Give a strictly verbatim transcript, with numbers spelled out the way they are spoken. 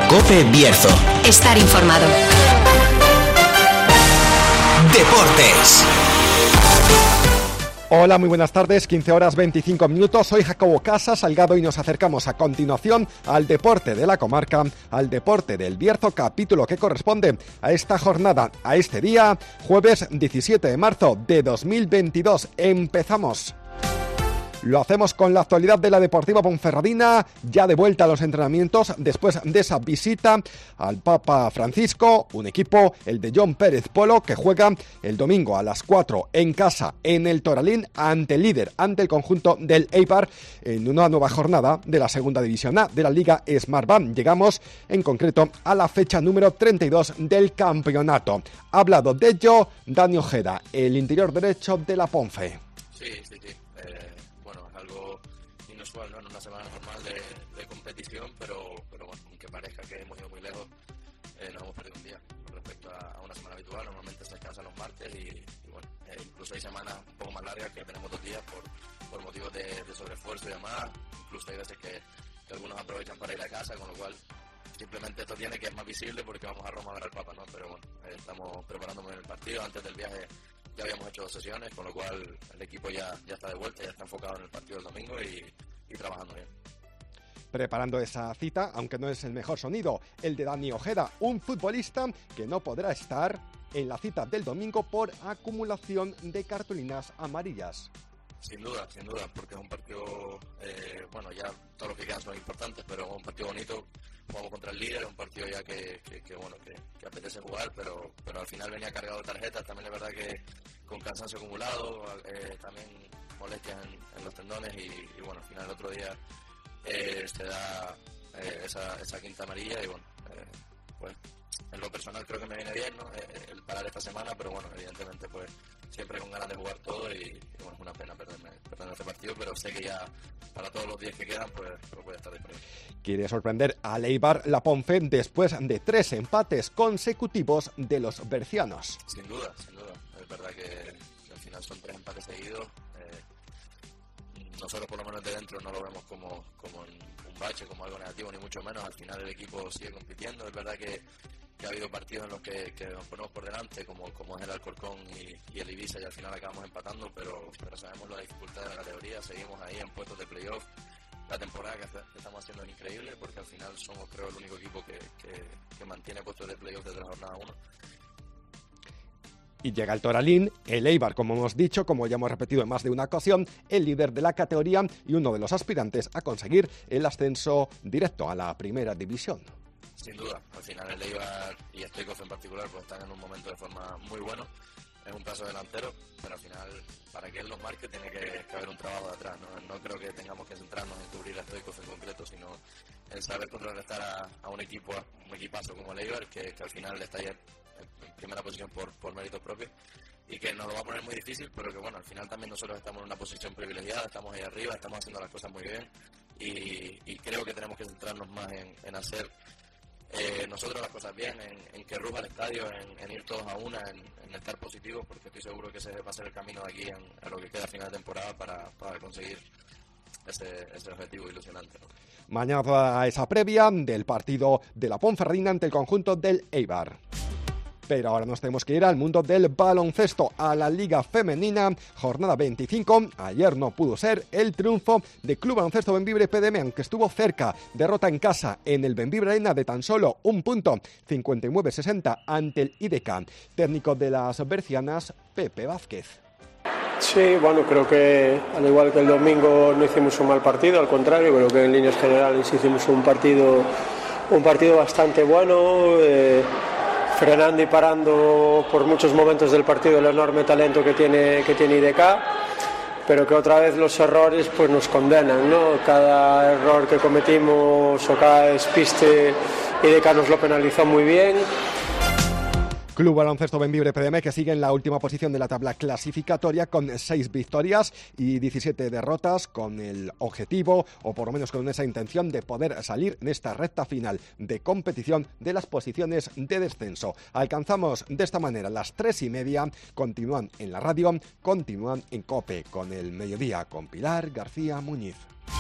COPE Bierzo. Estar informado. Deportes. Hola, muy buenas tardes, quince horas veinticinco minutos, soy Jacobo Casas Salgado y nos acercamos a continuación al deporte de la comarca, al deporte del Bierzo, capítulo que corresponde a esta jornada, a este día, jueves diecisiete de marzo de dos mil veintidós. Empezamos. Lo hacemos con la actualidad de la Deportiva Ponferradina, ya de vuelta a los entrenamientos después de esa visita al Papa Francisco, un equipo, el de John Pérez Polo, que juega el domingo a las cuatro en casa en el Toralín ante el líder, ante el conjunto del Eibar, en una nueva jornada de la segunda división A de la Liga Smartbank. Llegamos en concreto a la fecha número treinta y dos del campeonato. Ha hablado de ello Dani Ojeda, el interior derecho de la Ponfe. Sí, sí, sí. Inusual, ¿no? En una semana normal de, de competición, pero, pero bueno, aunque parezca que hemos ido muy lejos, eh, nos hemos perdido un día con respecto a, a una semana habitual. Normalmente se descansa los martes y, y bueno, eh, incluso hay semanas un poco más largas que tenemos dos días por, por motivos de, de sobreesfuerzo y demás. Incluso hay veces que, que algunos aprovechan para ir a casa, con lo cual simplemente esto tiene que es más visible porque vamos a Roma a ver al Papa, ¿no? Pero bueno, eh, estamos preparándonos en el partido. Antes del viaje ya habíamos hecho dos sesiones, con lo cual el equipo ya, ya está de vuelta, ya está enfocado en el partido del domingo y, y trabajando bien. Preparando esa cita, aunque no es el mejor sonido, el de Dani Ojeda, un futbolista que no podrá estar en la cita del domingo por acumulación de cartulinas amarillas. Sin duda, sin duda, porque es un partido, eh, bueno, ya todos los que quedan son importantes, pero es un partido bonito. Jugamos contra el líder, un partido ya que, que, que bueno, que, que apetece jugar, pero, pero al final venía cargado de tarjetas. También es verdad que con cansancio acumulado, eh, también molestias en, en los tendones y, y bueno, al final el otro día eh, se da eh, esa, esa quinta amarilla y bueno, eh, pues en lo personal creo que me viene bien, ¿no? eh, el parar esta semana, pero bueno, evidentemente pues siempre con ganas de jugar todo y, y bueno, es una pena perderme, perderme este partido, pero sé que ya para todos los días que quedan pues, pues voy a estar disponible. Quiere sorprender al Eibar la Ponfe después de tres empates consecutivos de los bercianos. Sin duda, sin duda, es verdad que, que al final son tres empates seguidos. eh, nosotros por lo menos de dentro no lo vemos como, como un bache, como algo negativo, ni mucho menos. Al final el equipo sigue compitiendo. Es verdad que, que ha habido partidos en los que, que nos ponemos por delante, como, como es el Alcorcón y, y el Ibiza, y al final acabamos empatando, pero, pero sabemos la dificultad de la categoría, seguimos ahí en puestos de playoff. La temporada que, que estamos haciendo es increíble, porque al final somos, creo, el único equipo que, que, que mantiene puestos de playoff desde la jornada uno. Y llega el Toralín, el Eibar, como hemos dicho, como ya hemos repetido en más de una ocasión, el líder de la categoría y uno de los aspirantes a conseguir el ascenso directo a la primera división. Sin duda, al final el Eibar y Stoichkov en particular pues están en un momento de forma muy bueno, es un paso delantero, pero al final para que él los marque tiene que, que haber un trabajo de atrás, ¿no? No creo que tengamos que centrarnos en cubrir a Stoichkov en concreto, sino en saber contrarrestar a, a un equipo, a un equipazo como el Eibar, que, que al final está ahí en primera posición por, por méritos propios y que nos lo va a poner muy difícil, pero que bueno, al final también nosotros estamos en una posición privilegiada, estamos ahí arriba, estamos haciendo las cosas muy bien y, y creo que tenemos que centrarnos más en, en hacer eh, nosotros las cosas bien, en, en que ruja el estadio, en, en ir todos a una, en, en estar positivos, porque estoy seguro que ese va a ser el camino de aquí en, en lo que queda a final de temporada para, para conseguir ese, ese objetivo ilusionante, ¿no? Mañana toda esa previa del partido de la Ponferradina ante el conjunto del Eibar. Pero ahora nos tenemos que ir al mundo del baloncesto, a la Liga Femenina, jornada veinticinco. Ayer no pudo ser el triunfo de Club Baloncesto Bembibre P D M, aunque estuvo cerca. Derrota en casa en el Bembibre Arena de tan solo un punto, cincuenta y nueve sesenta ante el I D K. Técnico de las bercianas, Pepe Vázquez. Sí, bueno, creo que al igual que el domingo no hicimos un mal partido, al contrario, creo que en líneas generales hicimos un partido, un partido bastante bueno. Eh, frenando y parando por muchos momentos del partido el enorme talento que tiene, que tiene I D K, pero que otra vez los errores pues nos condenan, ¿no? Cada error que cometimos o cada despiste I D K nos lo penalizó muy bien. Club Baloncesto Bembibre P D M, que sigue en la última posición de la tabla clasificatoria con seis victorias y diecisiete derrotas, con el objetivo, o por lo menos con esa intención, de poder salir en esta recta final de competición de las posiciones de descenso. Alcanzamos de esta manera las tres y media, continúan en la radio, continúan en COPE con el mediodía con Pilar García Muñiz.